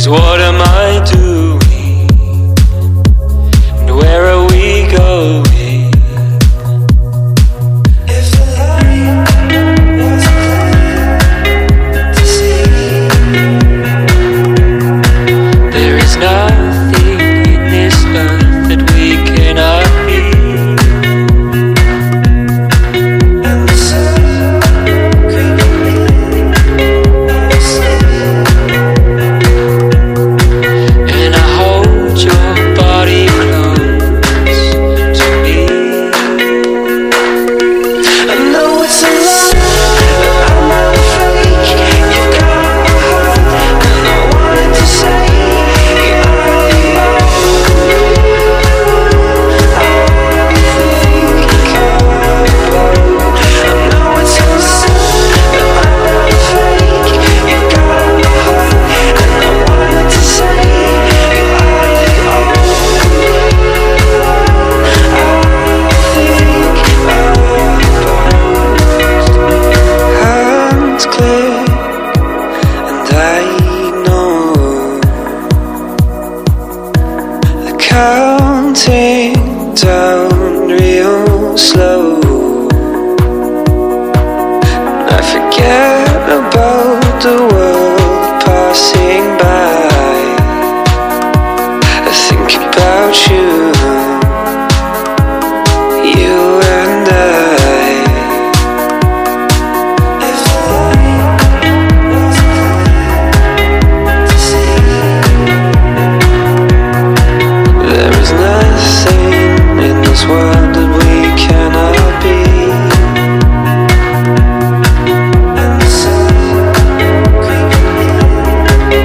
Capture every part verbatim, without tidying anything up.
Cause what am I doing? And where are we going? If the light was clear to see, there is nothing in this earth that we cannot be. And the sun creeping in sleep. And I hold your body close to me. I know it's a lie, but I'm not fake. You've got my heart, and I wanted to say you are the I know it's a lie, but I'm not fake. You've got my heart, and I wanted to say you are the hands click, and I know the counting down real slow. I forget about the world passing by. I think about you, you and I. If the light was clear to see, there is nothing in this world that we cannot be. And the sun creeping in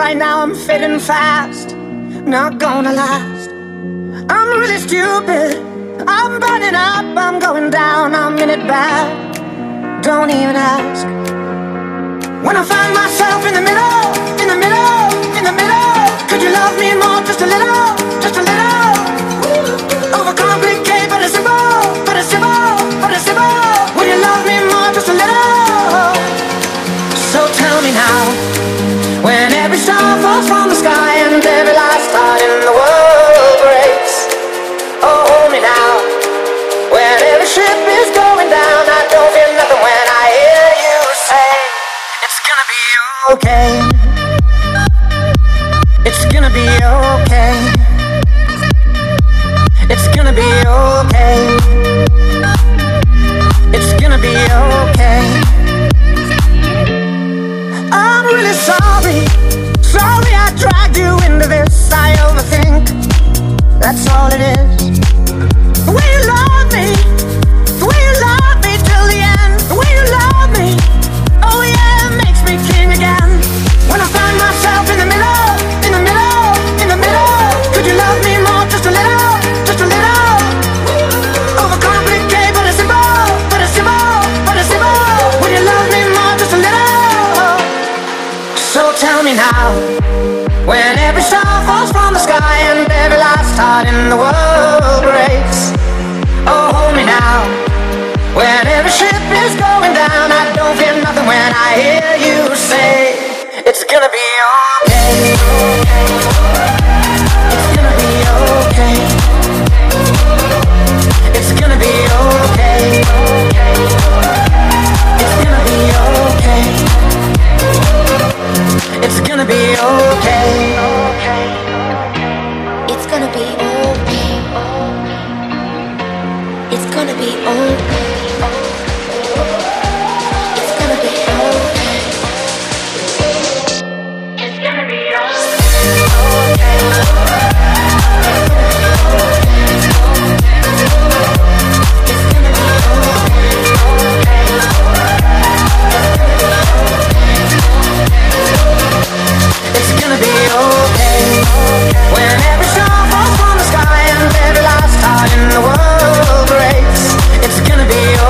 right now I'm fading fast, not gonna last. I'm really stupid, I'm burning up, I'm going down, I'm in it bad. Don't even ask. When I find myself in the middle, in the middle, in the middle, could you love me more, just a little, just a little? Overcomplicate, but it's simple, but it's simple, but it's simple. Will you love me more, just a little? So tell me now, when every star falls from the sky and every last star in the world breaks. Oh, hold me now, when every ship is going down, I don't feel nothing when I hear you say, it's gonna be okay. It's gonna be okay. It's gonna be okay. It's gonna be okay. I'm really sorry. Sorry I dragged you into this. I overthink. That's all it is. The way you love me, the way you love me till the end. The way you love me, oh yeah, it makes me king again. When I find myself in the middle, in the middle, in the middle, could you love me more, just a little, just a little? Overcomplicate, but it's simple, but it's simple, but it's simple. Will you love me more, just a little? So tell me now, when every star falls from the sky and every last heart in the world breaks. Oh, hold me now, when every ship is going down, I don't feel nothing when I hear you say, it's gonna be okay. It's gonna be okay. It's gonna be okay. It's gonna be okay. It's gonna be okay. It's gonna be okay. It's gonna be okay. It's gonna be okay. It's gonna be It's gonna be okay. When every star falls from the sky and every last heart in the world breaks. It's gonna be okay.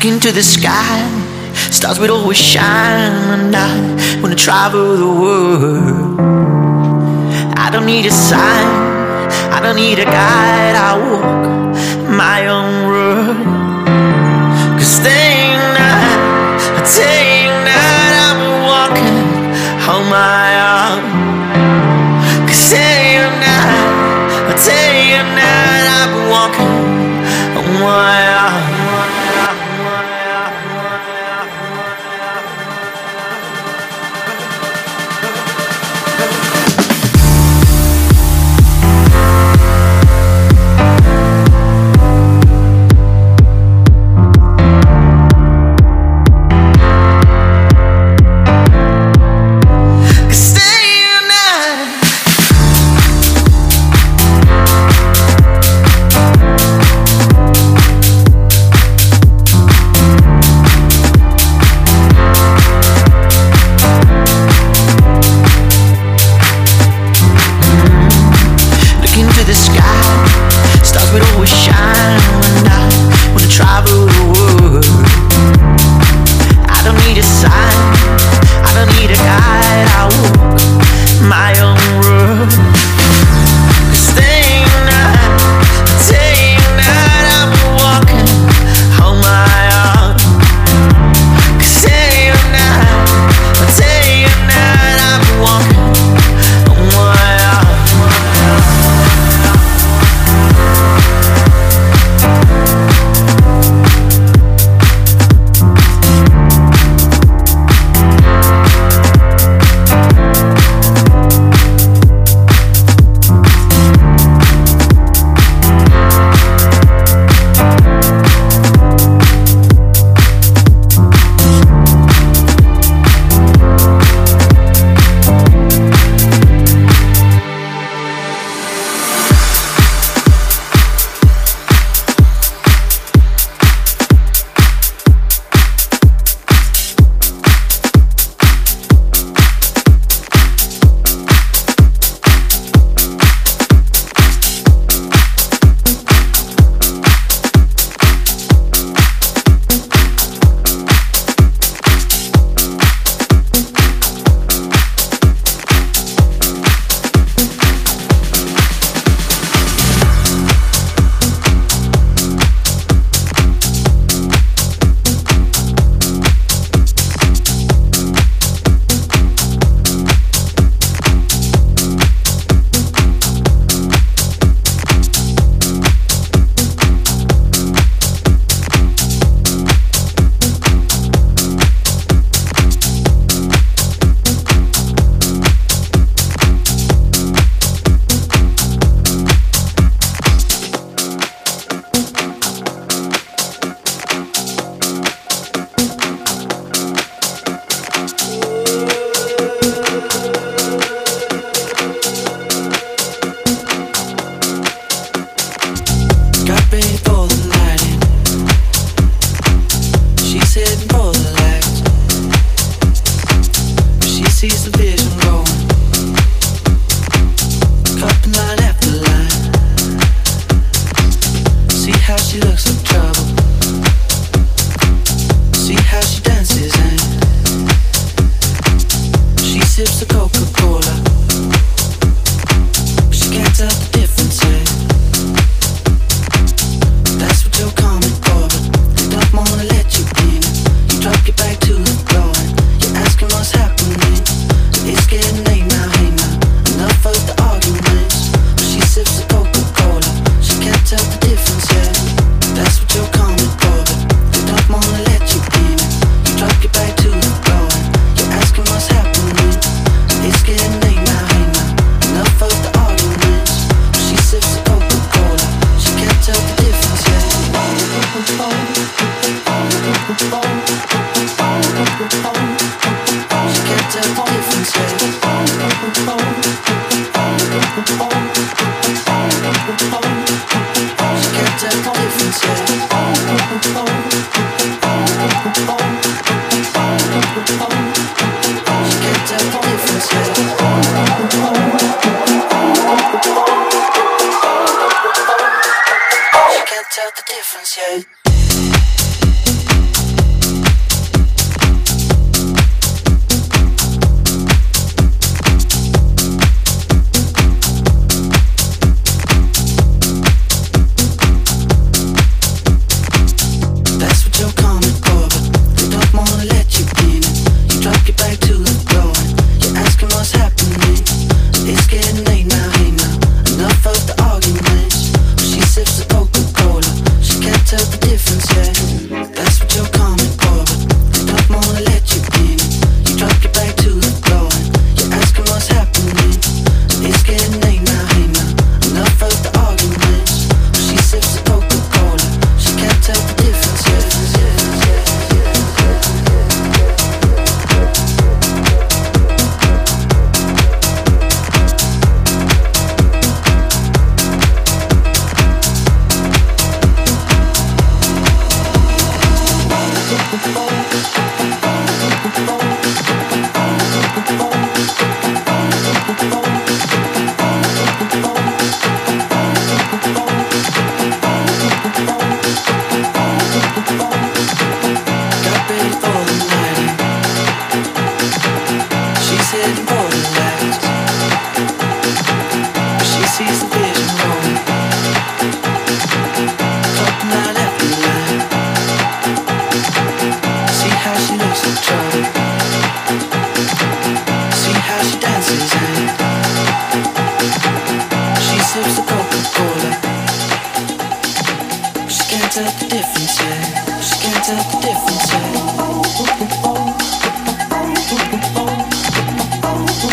into the sky, stars would always shine. And I wanna travel the world. I don't need a sign, I don't need a guide. I walk my own road. Cause day and night, day and night, I'm walking on my own. Cause day and night, day and night, I'm walking on my own. Tell the difference yet. getting bored of lights, but she sees the vision rolling, floating out every line. See how she looks in trouble, see how she dances and she sips the Coca-Cola. She can't tell the difference yet, she can't tell the difference yet.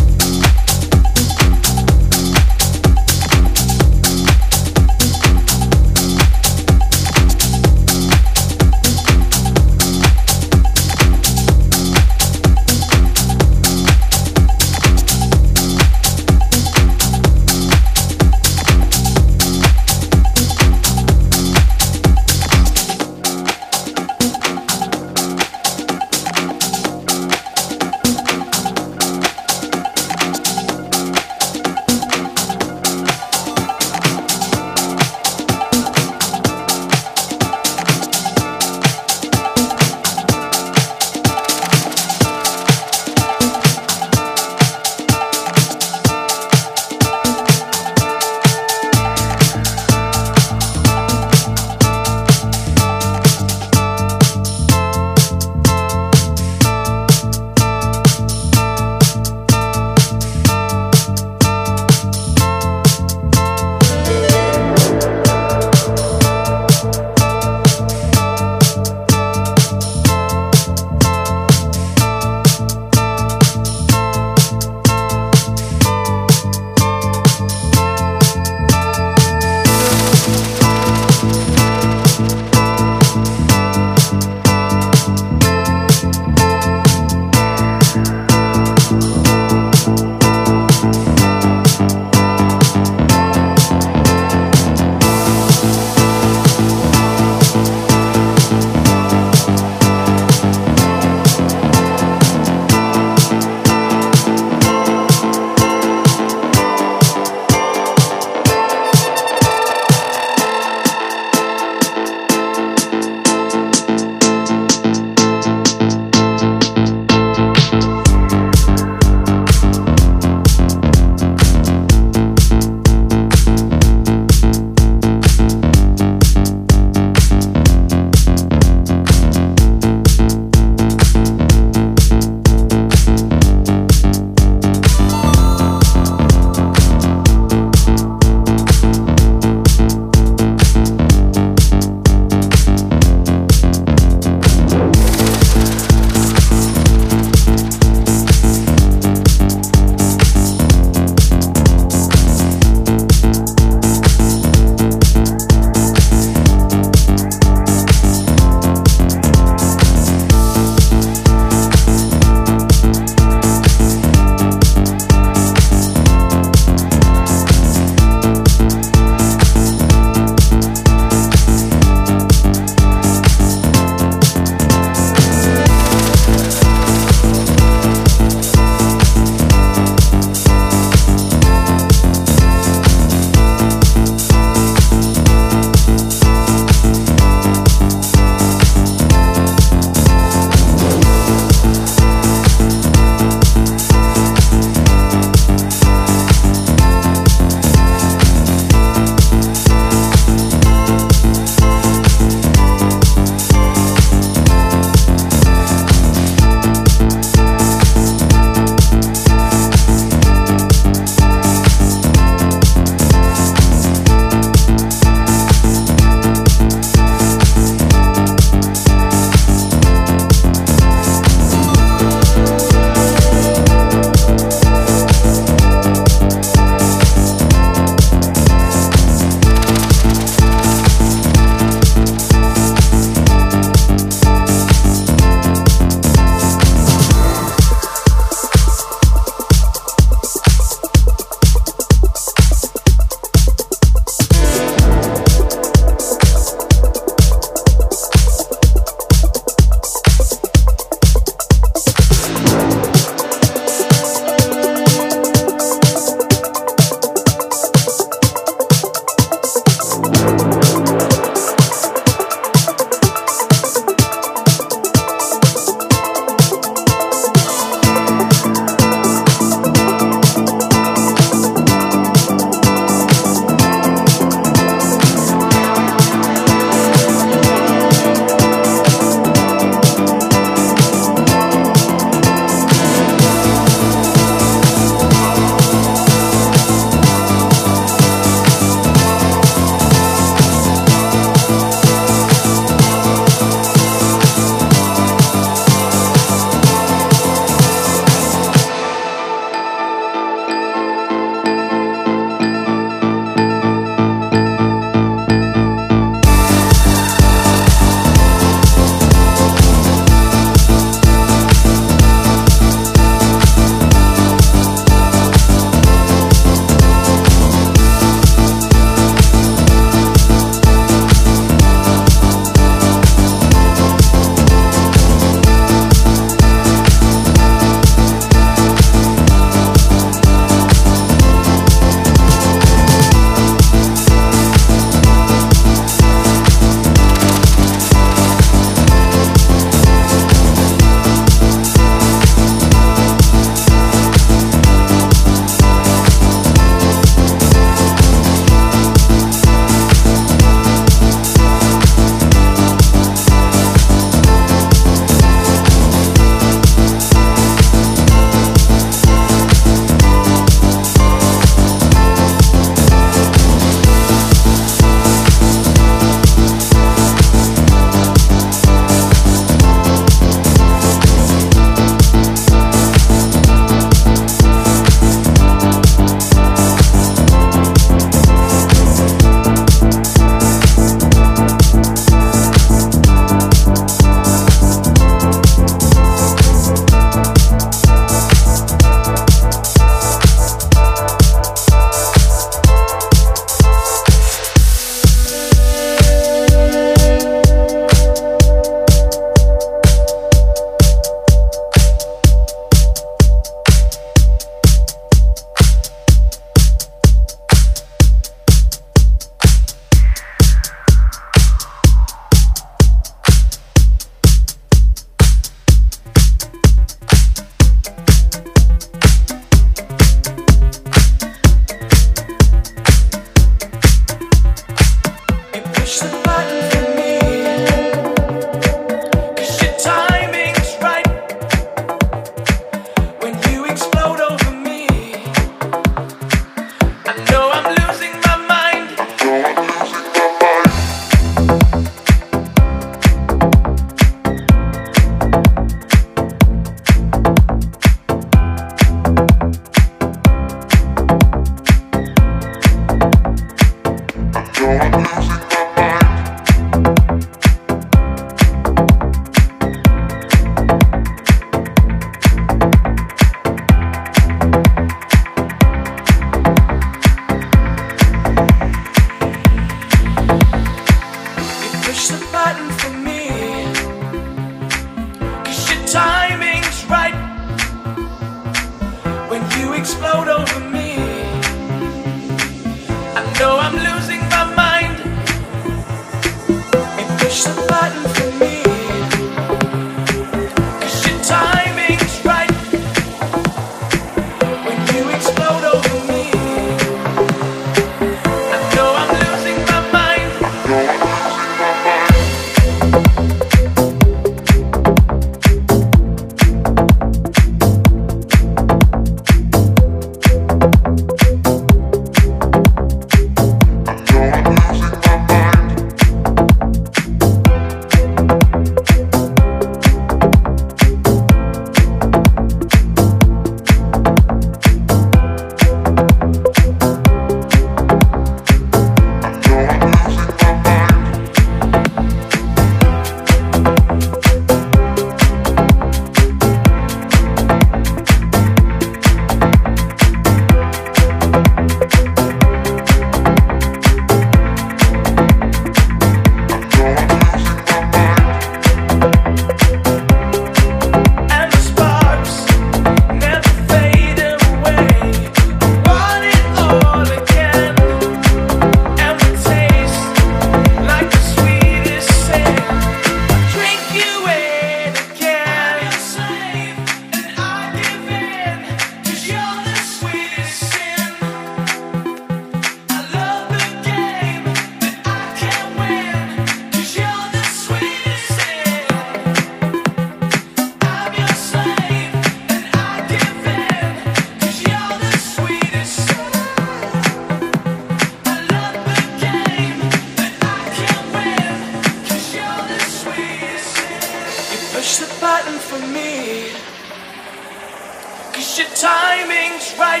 push the button for me, 'cause your timing's right.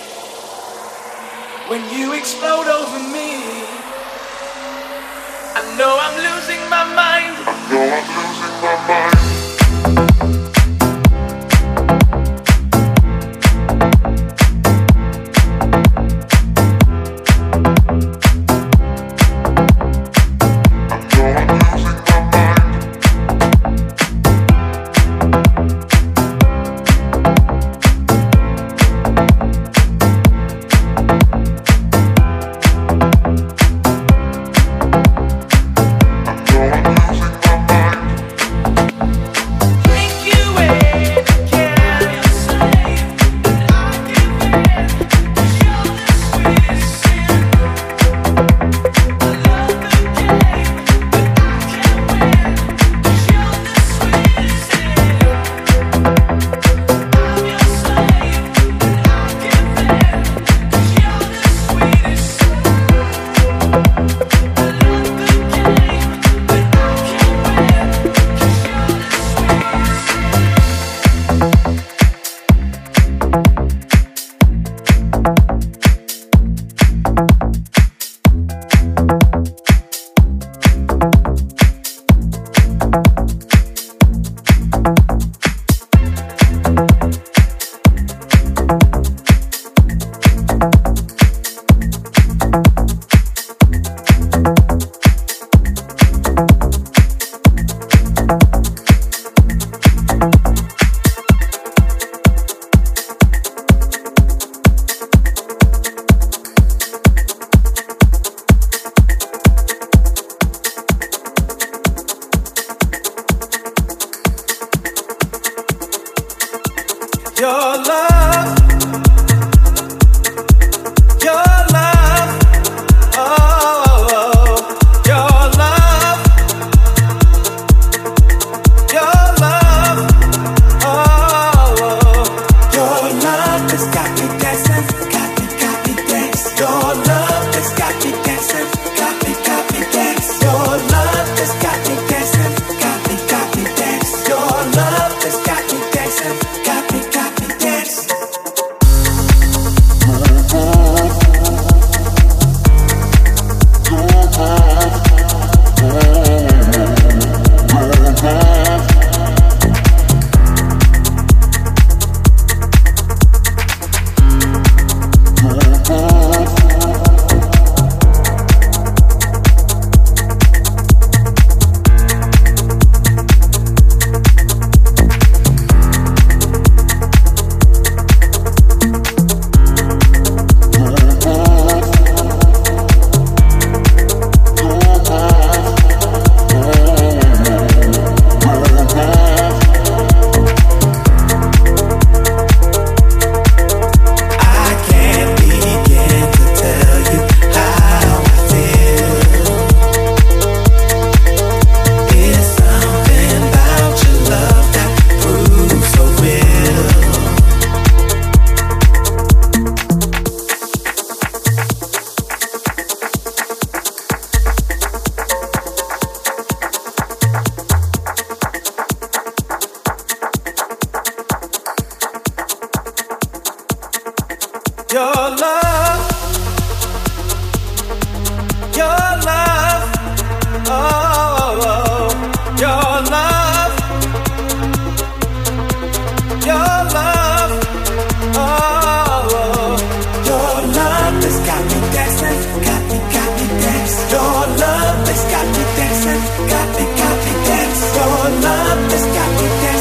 When you explode over me, I know I'm losing my mind. I know I'm losing my mind.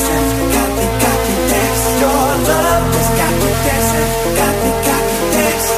Got me, got me dancing.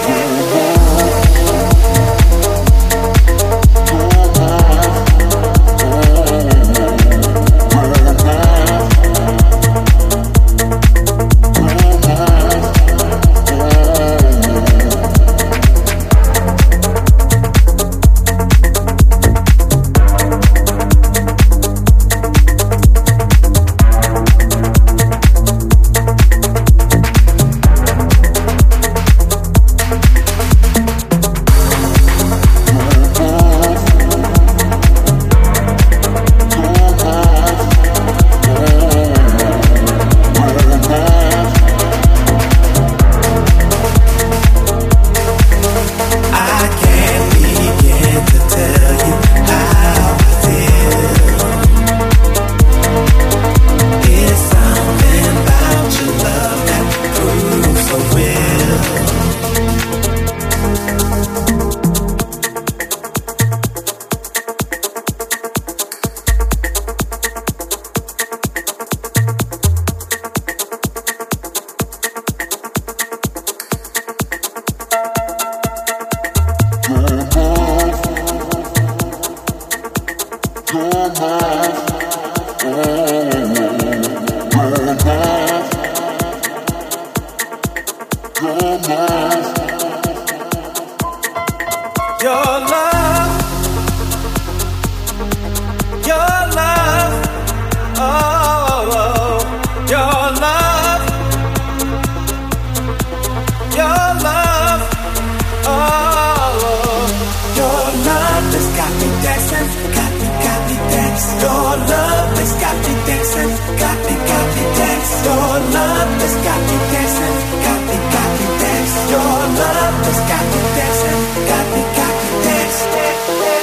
that's got me dancing, got me, got me dancing. Your love that's got me dancing, got me, got me dancing. Your love that's got me dancing, got me, got me dancing.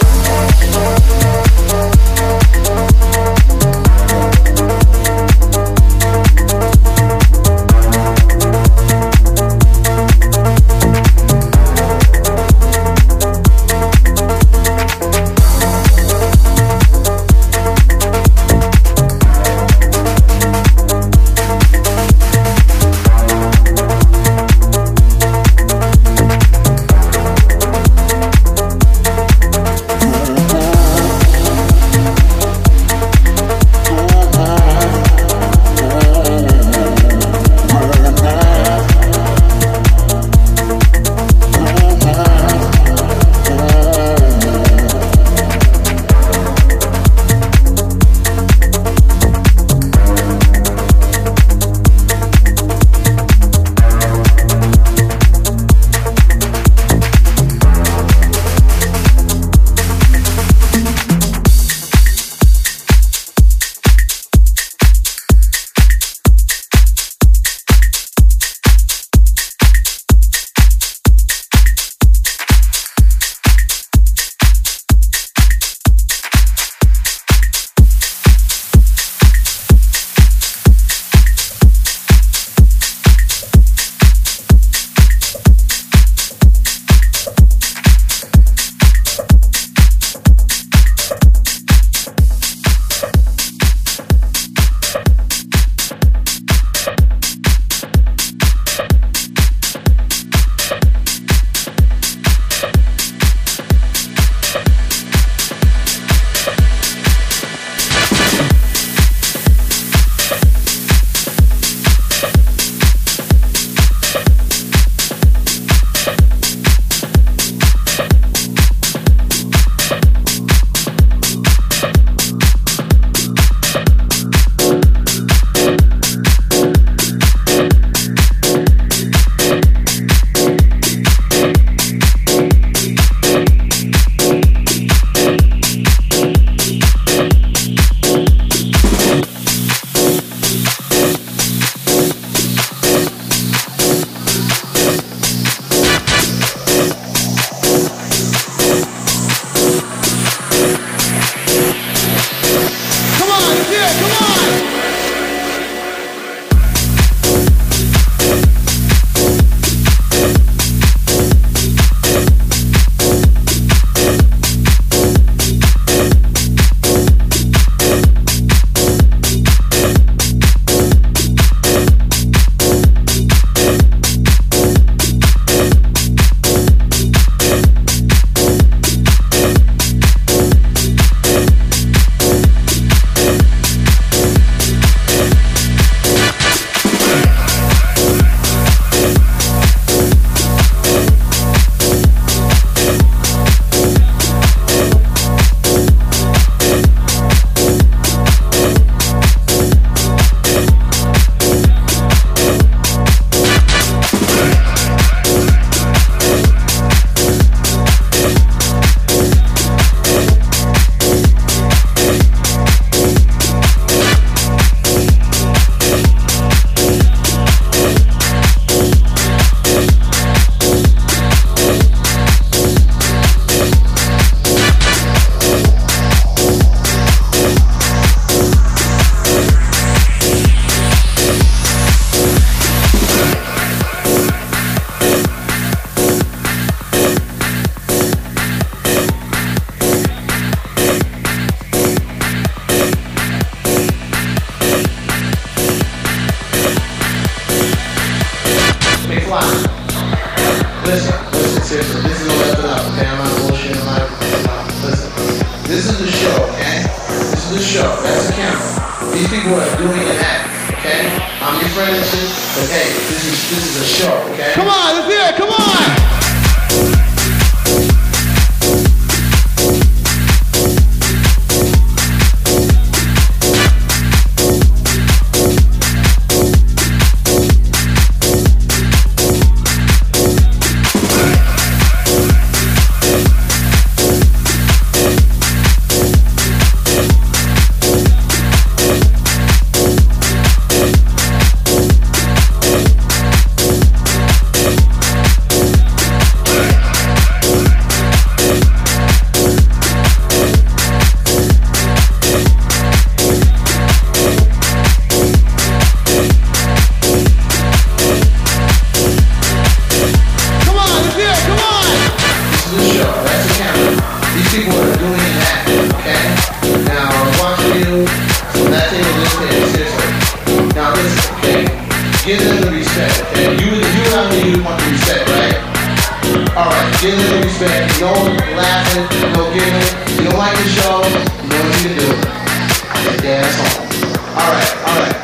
Come on, let's hear it, come on! understand, seriously. Now listen, okay? Give them the respect, okay? You, you and me, you want the respect, right? Alright, give them the respect. No laughing, no giggling. You don't like the show, you know what you can do. Okay, dance home. Alright, alright.